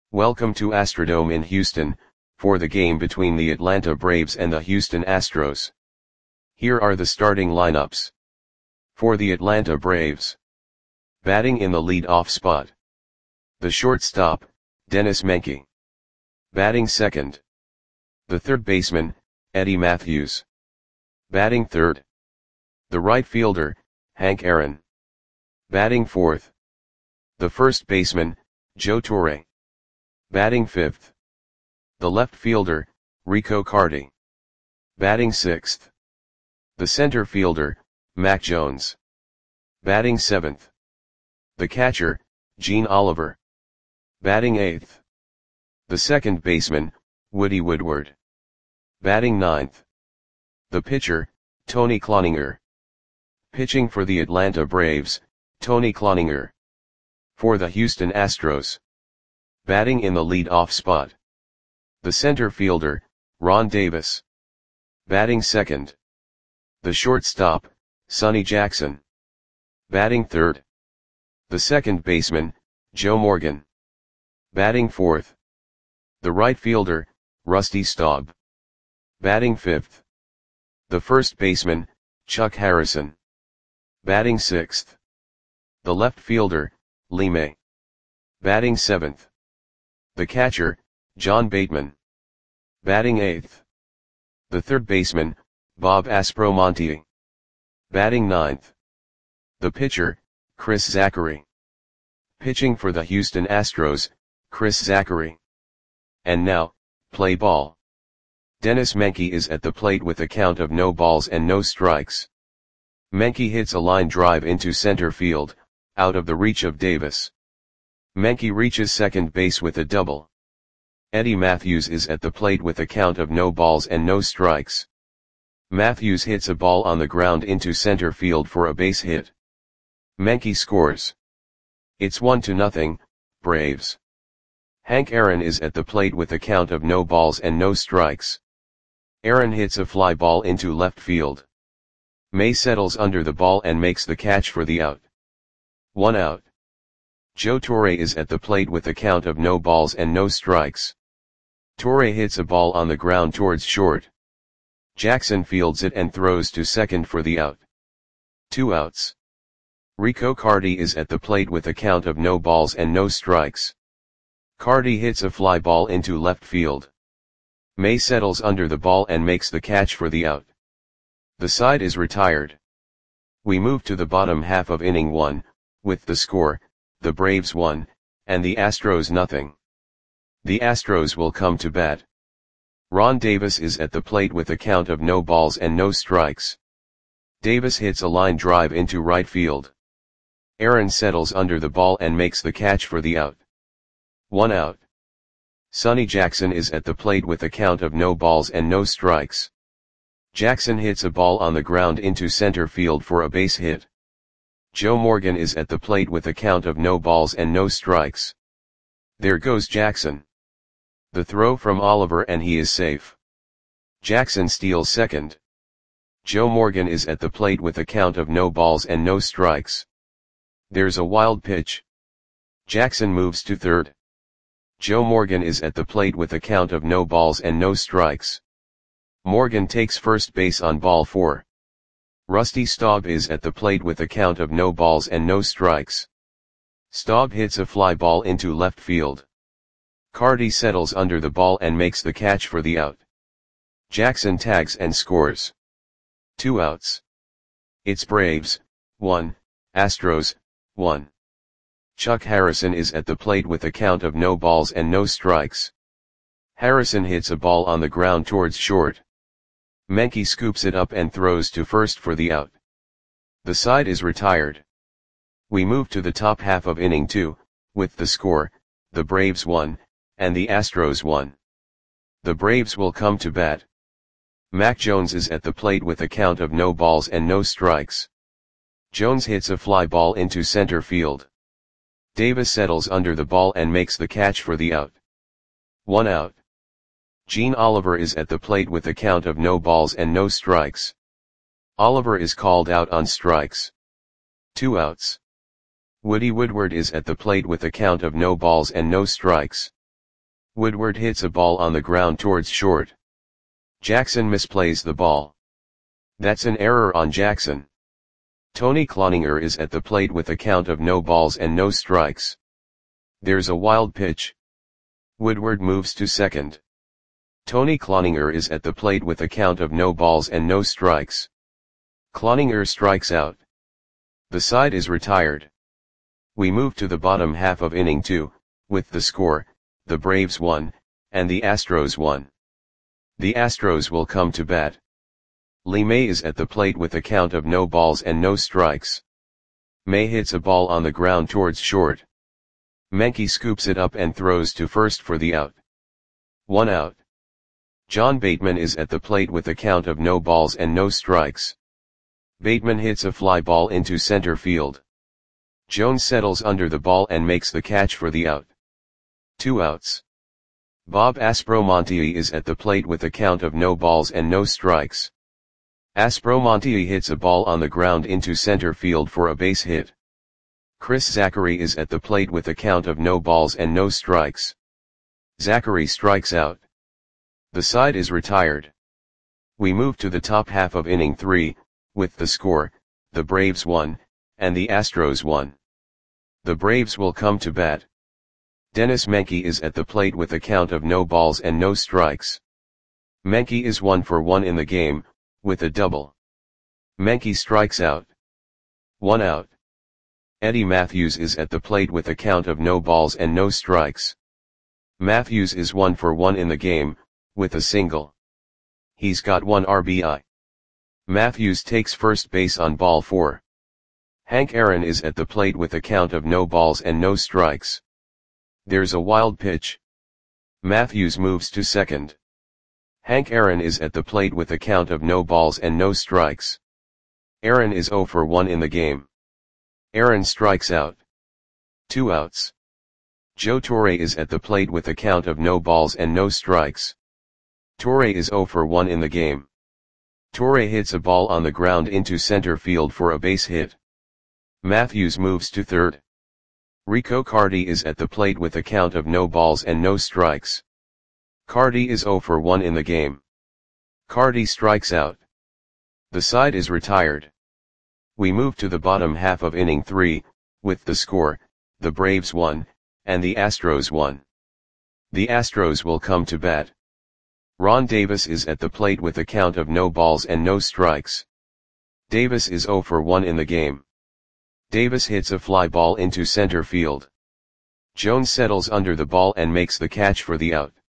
Welcome to Astrodome in Houston, for the game between the Atlanta Braves and the Houston Astros. Here are the starting lineups. For the Atlanta Braves. Batting in the lead-off spot. The shortstop, Dennis Menke. Batting second. The third baseman, Eddie Mathews. Batting third. The right fielder, Hank Aaron. Batting fourth. The first baseman, Joe Torre. Batting fifth. The left fielder, Rico Carty. Batting sixth. The center fielder, Mac Jones. Batting seventh. The catcher, Gene Oliver. Batting eighth. The second baseman, Woody Woodward. Batting ninth. The pitcher, Tony Cloninger. Pitching for the Atlanta Braves, Tony Cloninger. For the Houston Astros. Batting in the lead-off spot. The center fielder, Ron Davis. Batting second. The shortstop, Sonny Jackson. Batting third. The second baseman, Joe Morgan. Batting fourth. The right fielder, Rusty Staub. Batting fifth. The first baseman, Chuck Harrison. Batting sixth. The left fielder, Lee May. Batting seventh. The catcher, John Bateman. Batting eighth. The third baseman, Bob Aspromonte. Batting ninth. The pitcher, Chris Zachary. Pitching for the Houston Astros, Chris Zachary. And now, play ball. Dennis Menke is at the plate with a count of no balls and no strikes. Menke hits a line drive into center field, out of the reach of Davis. Menke reaches second base with a double. Eddie Mathews is at the plate with a count of no balls and no strikes. Mathews hits a ball on the ground into center field for a base hit. Menke scores. It's 1-0, Braves. Hank Aaron is at the plate with a count of no balls and no strikes. Aaron hits a fly ball into left field. May settles under the ball and makes the catch for the out. 1 out. Joe Torre is at the plate with a count of no balls and no strikes. Torre hits a ball on the ground towards short. Jackson fields it and throws to second for the out. 2 outs. Rico Carty is at the plate with a count of no balls and no strikes. Carty hits a fly ball into left field. May settles under the ball and makes the catch for the out. The side is retired. We move to the bottom half of inning 1, with the score, the Braves 1, and the Astros 0. The Astros will come to bat. Ron Davis is at the plate with a count of no balls and no strikes. Davis hits a line drive into right field. Aaron settles under the ball and makes the catch for the out. 1 out. Sonny Jackson is at the plate with a count of no balls and no strikes. Jackson hits a ball on the ground into center field for a base hit. Joe Morgan is at the plate with a count of no balls and no strikes. There goes Jackson. The throw from Oliver and he is safe. Jackson steals second. Joe Morgan is at the plate with a count of no balls and no strikes. There's a wild pitch. Jackson moves to third. Joe Morgan is at the plate with a count of no balls and no strikes. Morgan takes first base on ball 4. Rusty Staub is at the plate with a count of no balls and no strikes. Staub hits a fly ball into left field. Carty settles under the ball and makes the catch for the out. Jackson tags and scores. 2 outs. It's Braves 1, Astros 1. Chuck Harrison is at the plate with a count of no balls and no strikes. Harrison hits a ball on the ground towards short. Menke scoops it up and throws to first for the out. The side is retired. We move to the top half of inning 2, with the score, the Braves 1, and the Astros 1. The Braves will come to bat. Mac Jones is at the plate with a count of no balls and no strikes. Jones hits a fly ball into center field. Davis settles under the ball and makes the catch for the out. 1 out. Gene Oliver is at the plate with a count of no balls and no strikes. Oliver is called out on strikes. 2 outs. Woody Woodward is at the plate with a count of no balls and no strikes. Woodward hits a ball on the ground towards short. Jackson misplays the ball. That's an error on Jackson. Tony Cloninger is at the plate with a count of no balls and no strikes. There's a wild pitch. Woodward moves to second. Tony Cloninger is at the plate with a count of no balls and no strikes. Cloninger strikes out. The side is retired. We move to the bottom half of inning 2, with the score, the Braves won, and the Astros won. The Astros will come to bat. Lee May is at the plate with a count of no balls and no strikes. May hits a ball on the ground towards short. Menke scoops it up and throws to first for the out. 1 out. John Bateman is at the plate with a count of no balls and no strikes. Bateman hits a fly ball into center field. Jones settles under the ball and makes the catch for the out. 2 outs. Bob Aspromonte is at the plate with a count of no balls and no strikes. Aspromonte hits a ball on the ground into center field for a base hit. Chris Zachary is at the plate with a count of no balls and no strikes. Zachary strikes out. The side is retired. We move to the top half of inning 3, with the score, the Braves won, and the Astros won. The Braves will come to bat. Dennis Menke is at the plate with a count of no balls and no strikes. Menke is 1 for 1 in the game, with a double. Menke strikes out. 1 out. Eddie Matthews is at the plate with a count of no balls and no strikes. Matthews is 1 for 1 in the game, with a single. He's got 1 RBI. Matthews takes first base on ball 4. Hank Aaron is at the plate with a count of no balls and no strikes. There's a wild pitch. Matthews moves to second. Hank Aaron is at the plate with a count of no balls and no strikes. Aaron is 0 for 1 in the game. Aaron strikes out. 2 outs. Joe Torre is at the plate with a count of no balls and no strikes. Torre is 0 for 1 in the game. Torre hits a ball on the ground into center field for a base hit. Matthews moves to third. Rico Carty is at the plate with a count of no balls and no strikes. Carty is 0 for 1 in the game. Carty strikes out. The side is retired. We move to the bottom half of inning 3, with the score, the Braves won, and the Astros won. The Astros will come to bat. Ron Davis is at the plate with a count of no balls and no strikes. Davis is 0 for 1 in the game. Davis hits a fly ball into center field. Jones settles under the ball and makes the catch for the out.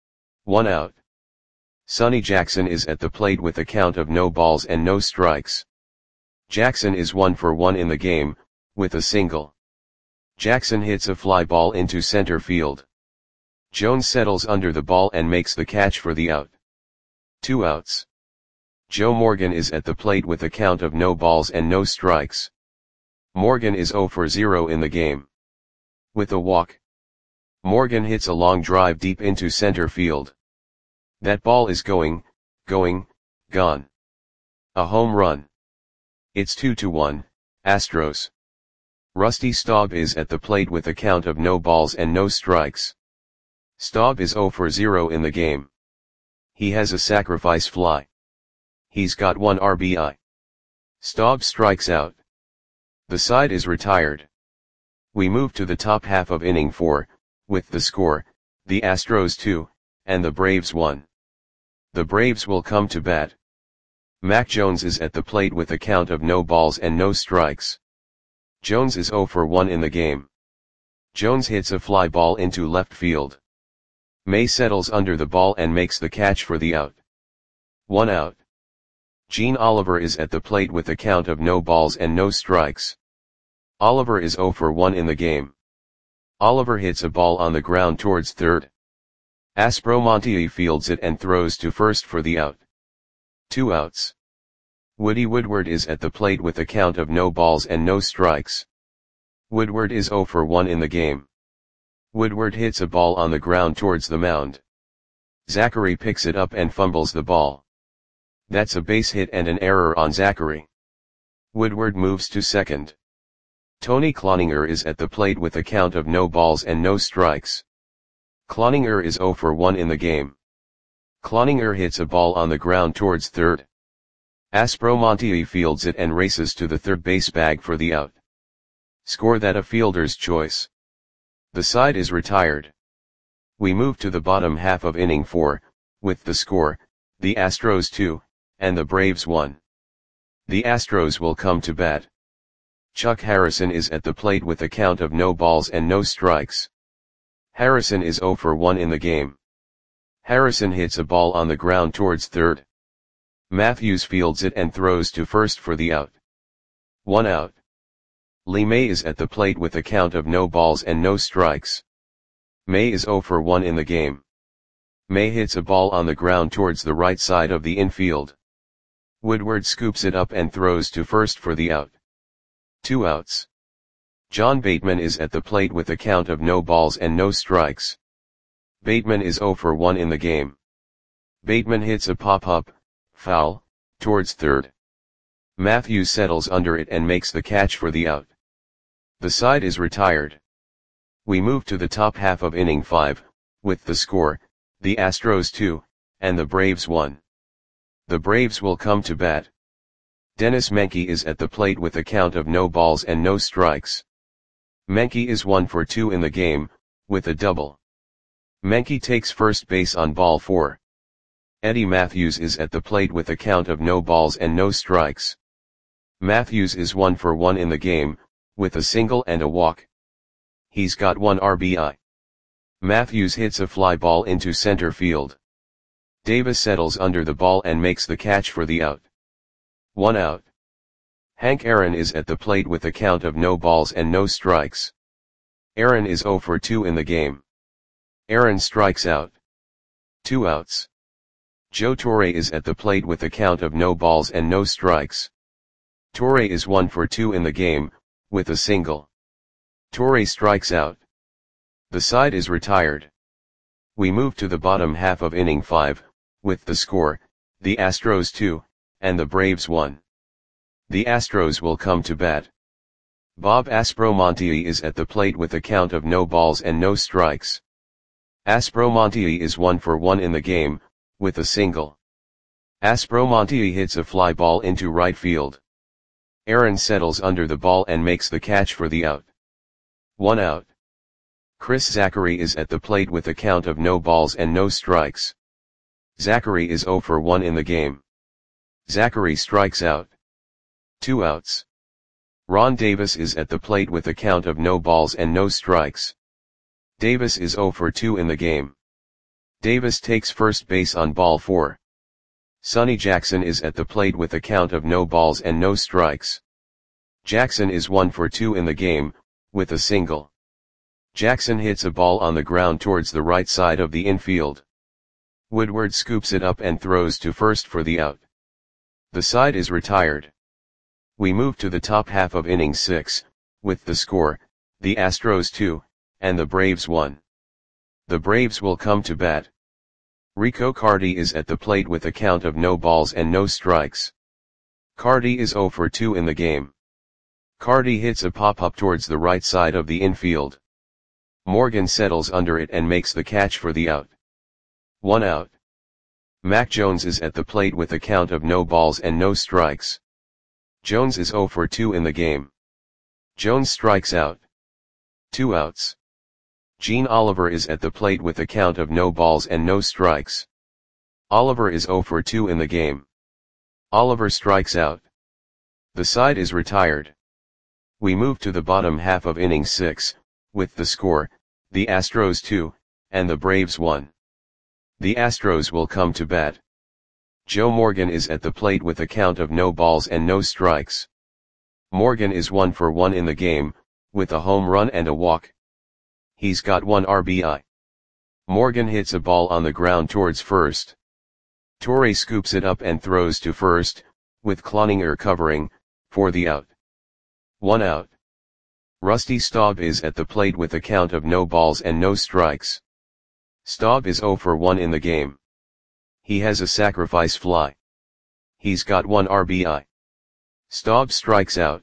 1 out. Sonny Jackson is at the plate with a count of no balls and no strikes. Jackson is 1 for 1 in the game, with a single. Jackson hits a fly ball into center field. Jones settles under the ball and makes the catch for the out. 2 outs. Joe Morgan is at the plate with a count of no balls and no strikes. Morgan is 0 for 0 in the game. With a walk. Morgan hits a long drive deep into center field. That ball is gone. A home run. It's 2-1, Astros. Rusty Staub is at the plate with a count of no balls and no strikes. Staub is 0 for 0 in the game. He has a sacrifice fly. He's got 1 RBI. Staub strikes out. The side is retired. We move to the top half of inning 4, with the score, the Astros 2, and the Braves 1. The Braves will come to bat. Mac Jones is at the plate with a count of no balls and no strikes. Jones is 0 for 1 in the game. Jones hits a fly ball into left field. May settles under the ball and makes the catch for the out. 1 out. Gene Oliver is at the plate with a count of no balls and no strikes. Oliver is 0 for 1 in the game. Oliver hits a ball on the ground towards third. Aspromonte fields it and throws to first for the out. 2 outs. Woody Woodward is at the plate with a count of no balls and no strikes. Woodward is 0 for 1 in the game. Woodward hits a ball on the ground towards the mound. Zachary picks it up and fumbles the ball. That's a base hit and an error on Zachary. Woodward moves to second. Tony Cloninger is at the plate with a count of no balls and no strikes. Cloninger is 0 for 1 in the game. Cloninger hits a ball on the ground towards third. Aspromonte fields it and races to the third base bag for the out. Score that a fielder's choice. The side is retired. We move to the bottom half of inning 4, with the score, the Astros 2, and the Braves 1. The Astros will come to bat. Chuck Harrison is at the plate with a count of no balls and no strikes. Harrison is 0 for 1 in the game. Harrison hits a ball on the ground towards third. Matthews fields it and throws to first for the out. 1 out. Lee May is at the plate with a count of no balls and no strikes. May is 0 for 1 in the game. May hits a ball on the ground towards the right side of the infield. Woodward scoops it up and throws to first for the out. 2 outs. John Bateman is at the plate with a count of no balls and no strikes. Bateman is 0 for 1 in the game. Bateman hits a pop-up, foul, towards third. Matthews settles under it and makes the catch for the out. The side is retired. We move to the top half of inning 5, with the score, the Astros 2, and the Braves 1. The Braves will come to bat. Dennis Menke is at the plate with a count of no balls and no strikes. Menke is 1 for 2 in the game, with a double. Menke takes first base on ball 4. Eddie Matthews is at the plate with a count of no balls and no strikes. Matthews is 1 for 1 in the game, with a single and a walk. He's got 1 RBI. Matthews hits a fly ball into center field. Davis settles under the ball and makes the catch for the out. 1 out. Hank Aaron is at the plate with a count of no balls and no strikes. Aaron is 0 for 2 in the game. Aaron strikes out. 2 outs. Joe Torre is at the plate with a count of no balls and no strikes. Torre is 1 for 2 in the game, with a single. Torre strikes out. The side is retired. We move to the bottom half of inning 5, with the score, the Astros 2, and the Braves 1. The Astros will come to bat. Bob Aspromonte is at the plate with a count of no balls and no strikes. Aspromonte is 1 for 1 in the game, with a single. Aspromonte hits a fly ball into right field. Aaron settles under the ball and makes the catch for the out. 1 out. Chris Zachary is at the plate with a count of no balls and no strikes. Zachary is 0 for 1 in the game. Zachary strikes out. 2 outs. Ron Davis is at the plate with a count of no balls and no strikes. Davis is 0 for 2 in the game. Davis takes first base on ball 4. Sonny Jackson is at the plate with a count of no balls and no strikes. Jackson is 1 for 2 in the game, with a single. Jackson hits a ball on the ground towards the right side of the infield. Woodward scoops it up and throws to first for the out. The side is retired. We move to the top half of inning 6, with the score, the Astros 2, and the Braves 1. The Braves will come to bat. Rico Carty is at the plate with a count of no balls and no strikes. Carty is 0 for 2 in the game. Carty hits a pop-up towards the right side of the infield. Morgan settles under it and makes the catch for the out. 1 out. Mac Jones is at the plate with a count of no balls and no strikes. Jones is 0 for 2 in the game. Jones strikes out. 2 outs. Gene Oliver is at the plate with a count of no balls and no strikes. Oliver is 0 for 2 in the game. Oliver strikes out. The side is retired. We move to the bottom half of inning 6, with the score, the Astros 2, and the Braves 1. The Astros will come to bat. Joe Morgan is at the plate with a count of no balls and no strikes. Morgan is 1 for 1 in the game, with a home run and a walk. He's got 1 RBI. Morgan hits a ball on the ground towards first. Torre scoops it up and throws to first, with Cloninger covering, for the out. 1 out. Rusty Staub is at the plate with a count of no balls and no strikes. Staub is 0 for 1 in the game. He has a sacrifice fly. He's got 1 RBI. Staub strikes out.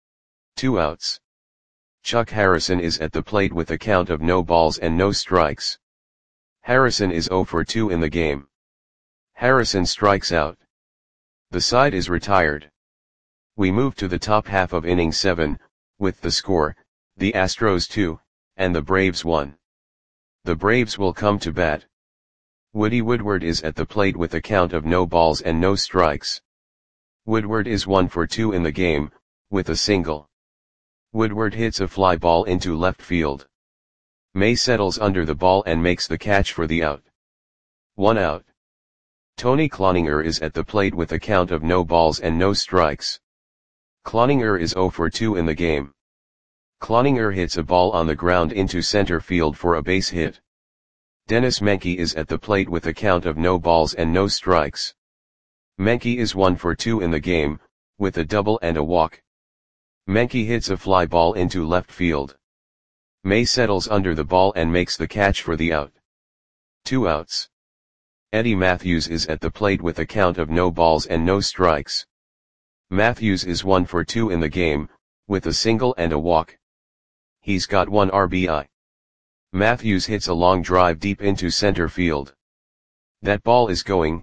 2 outs. Chuck Harrison is at the plate with a count of no balls and no strikes. Harrison is 0 for 2 in the game. Harrison strikes out. The side is retired. We move to the top half of inning 7, with the score, the Astros 2, and the Braves 1. The Braves will come to bat. Woody Woodward is at the plate with a count of no balls and no strikes. Woodward is 1 for 2 in the game, with a single. Woodward hits a fly ball into left field. May settles under the ball and makes the catch for the out. 1 out. Tony Cloninger is at the plate with a count of no balls and no strikes. Cloninger is 0 for 2 in the game. Cloninger hits a ball on the ground into center field for a base hit. Dennis Menke is at the plate with a count of no balls and no strikes. Menke is 1 for 2 in the game, with a double and a walk. Menke hits a fly ball into left field. May settles under the ball and makes the catch for the out. 2 outs. Eddie Matthews is at the plate with a count of no balls and no strikes. Matthews is 1 for 2 in the game, with a single and a walk. He's got 1 RBI. Matthews hits a long drive deep into center field. That ball is gone.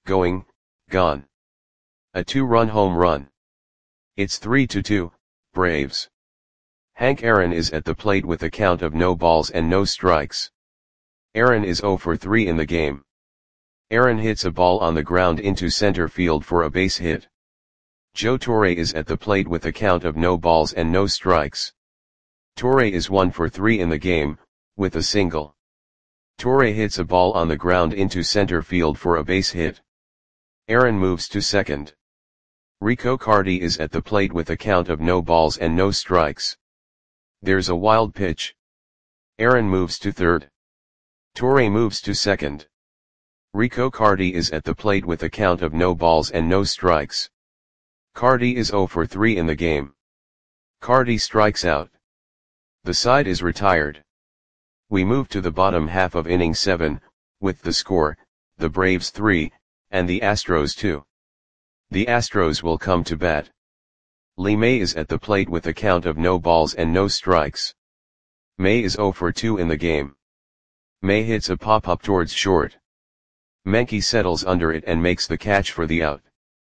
A 2-run home run. It's 3-2, Braves. Hank Aaron is at the plate with a count of no balls and no strikes. Aaron is 0 for 3 in the game. Aaron hits a ball on the ground into center field for a base hit. Joe Torre is at the plate with a count of no balls and no strikes. Torre is 1 for 3 in the game, with a single. Torre hits a ball on the ground into center field for a base hit. Aaron moves to second. Rico Carty is at the plate with a count of no balls and no strikes. There's a wild pitch. Aaron moves to third. Torre moves to second. Rico Carty is at the plate with a count of no balls and no strikes. Carty is 0 for 3 in the game. Carty strikes out. The side is retired. We move to the bottom half of inning 7, with the score, the Braves 3, and the Astros 2. The Astros will come to bat. Lee May is at the plate with a count of no balls and no strikes. May is 0 for 2 in the game. May hits a pop-up towards short. Menke settles under it and makes the catch for the out.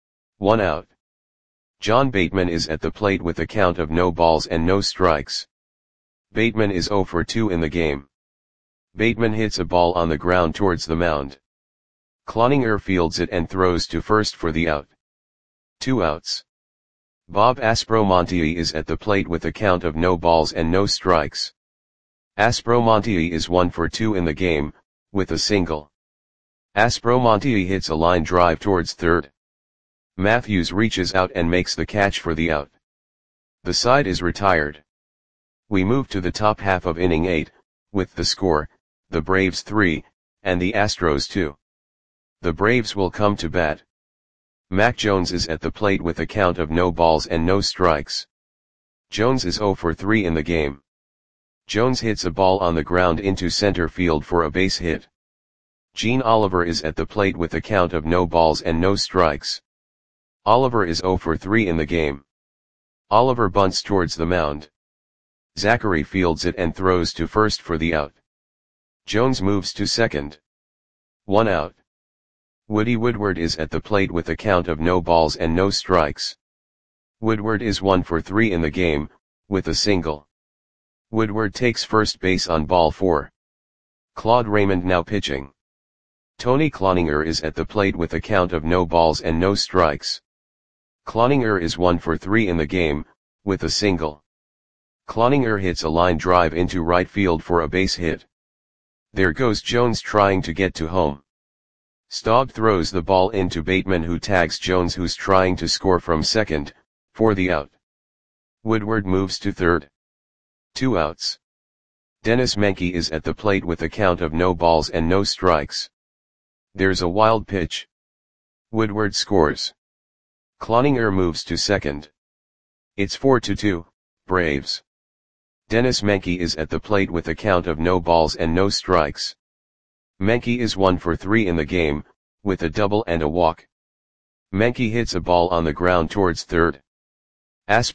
1 out. John Bateman is at the plate with a count of no balls and no strikes. Bateman is 0 for 2 in the game. Bateman hits a ball on the ground towards the mound. Cloninger fields it and throws to first for the out. 2 outs. Bob Aspromonte is at the plate with a count of no balls and no strikes. Aspromonte is 1 for 2 in the game, with a single. Aspromonte hits a line drive towards third. Matthews reaches out and makes the catch for the out. The side is retired. We move to the top half of inning 8, with the score, the Braves 3, and the Astros 2. The Braves will come to bat. Mac Jones is at the plate with a count of no balls and no strikes. Jones is 0 for 3 in the game. Jones hits a ball on the ground into center field for a base hit. Gene Oliver is at the plate with a count of no balls and no strikes. Oliver is 0 for 3 in the game. Oliver bunts towards the mound. Zachary fields it and throws to first for the out. Jones moves to second. 1 out. Woody Woodward is at the plate with a count of no balls and no strikes. Woodward is 1 for 3 in the game, with a single. Woodward takes first base on ball 4. Claude Raymond now pitching. Tony Cloninger is at the plate with a count of no balls and no strikes. Cloninger is 1 for 3 in the game, with a single. Cloninger hits a line drive into right field for a base hit. There goes Jones trying to get to home. Staub throws the ball into Bateman, who tags Jones, who's trying to score from second, for the out. Woodward moves to third. 2 outs. Dennis Menke is at the plate with a count of no balls and no strikes. There's a wild pitch. Woodward scores. Cloninger moves to second. It's 4-2, Braves. Dennis Menke is at the plate with a count of no balls and no strikes. Menke is 1 for 3 in the game, with a double and a walk. Menke hits a ball on the ground towards third.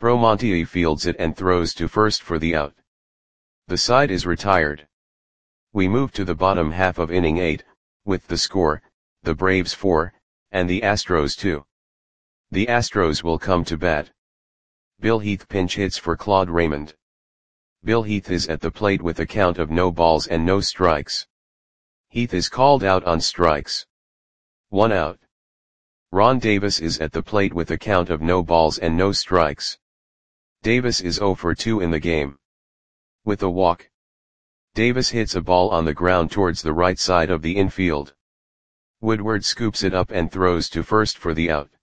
Aspromonte fields it and throws to first for the out. The side is retired. We move to the bottom half of inning 8, with the score, the Braves 4, and the Astros 2. The Astros will come to bat. Bill Heath pinch hits for Claude Raymond. Bill Heath is at the plate with a count of no balls and no strikes. Heath is called out on strikes. 1 out. Ron Davis is at the plate with a count of no balls and no strikes. Davis is 0 for 2 in the game. With a walk. Davis hits a ball on the ground towards the right side of the infield. Woodward scoops it up and throws to first for the out.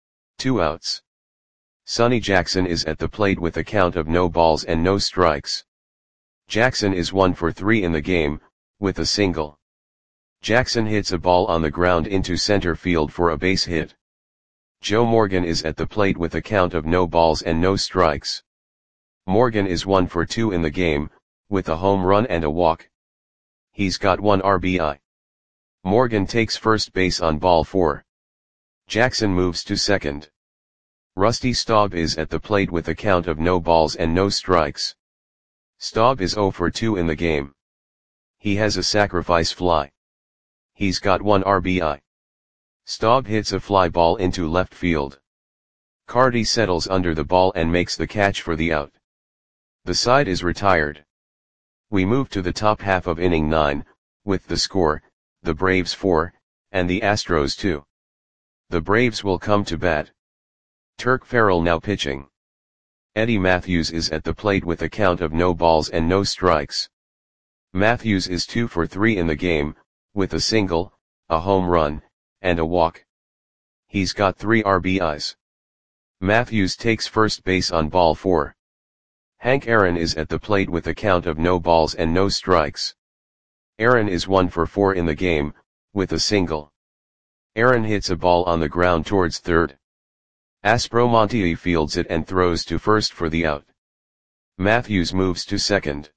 2 outs. Sonny Jackson is at the plate with a count of no balls and no strikes. Jackson is 1 for 3 in the game, with a single. Jackson hits a ball on the ground into center field for a base hit. Joe Morgan is at the plate with a count of no balls and no strikes. Morgan is 1 for 2 in the game, with a home run and a walk. He's got 1 RBI. Morgan takes first base on ball 4. Jackson moves to second. Rusty Staub is at the plate with a count of no balls and no strikes. Staub is 0 for 2 in the game. He has a sacrifice fly. He's got 1 RBI. Staub hits a fly ball into left field. Carty settles under the ball and makes the catch for the out. The side is retired. We move to the top half of inning 9, with the score, the Braves 4, and the Astros 2. The Braves will come to bat. Turk Farrell now pitching. Eddie Matthews is at the plate with a count of no balls and no strikes. Matthews is 2 for 3 in the game, with a single, a home run, and a walk. He's got 3 RBIs. Matthews takes first base on ball 4. Hank Aaron is at the plate with a count of no balls and no strikes. Aaron is 1 for 4 in the game, with a single. Aaron hits a ball on the ground towards third. Aspromonte fields it and throws to first for the out. Matthews moves to second.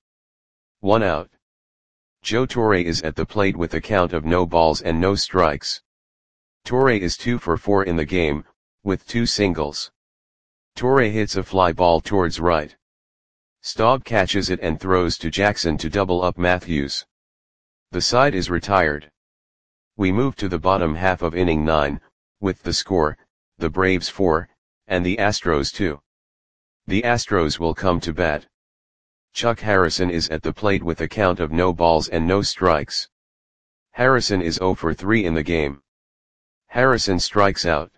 1 out. Joe Torre is at the plate with a count of no balls and no strikes. Torre is 2 for 4 in the game, with 2 singles. Torre hits a fly ball towards right. Staub catches it and throws to Jackson to double up Matthews. The side is retired. We move to the bottom half of inning 9, with the score, the Braves 4, and the Astros 2. The Astros will come to bat. Chuck Harrison is at the plate with a count of no balls and no strikes. Harrison is 0 for 3 in the game. Harrison strikes out.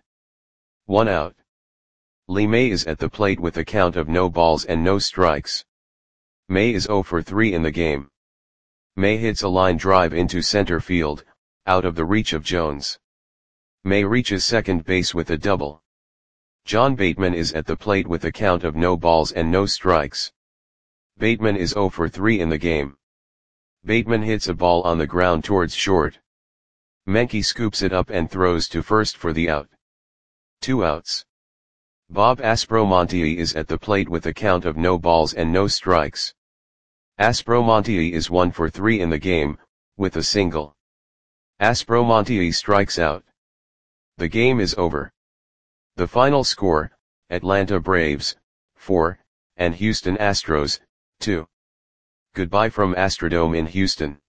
1 out. Lee May is at the plate with a count of no balls and no strikes. May is 0 for 3 in the game. May hits a line drive into center field, out of the reach of Jones. May reaches second base with a double. John Bateman is at the plate with a count of no balls and no strikes. Bateman is 0 for 3 in the game. Bateman hits a ball on the ground towards short. Menke scoops it up and throws to first for the out. 2 outs. Bob Aspromonte is at the plate with a count of no balls and no strikes. Aspromonte is 1 for 3 in the game, with a single. Aspromonte strikes out. The game is over. The final score, Atlanta Braves, 4, and Houston Astros, 2. Goodbye from Astrodome in Houston.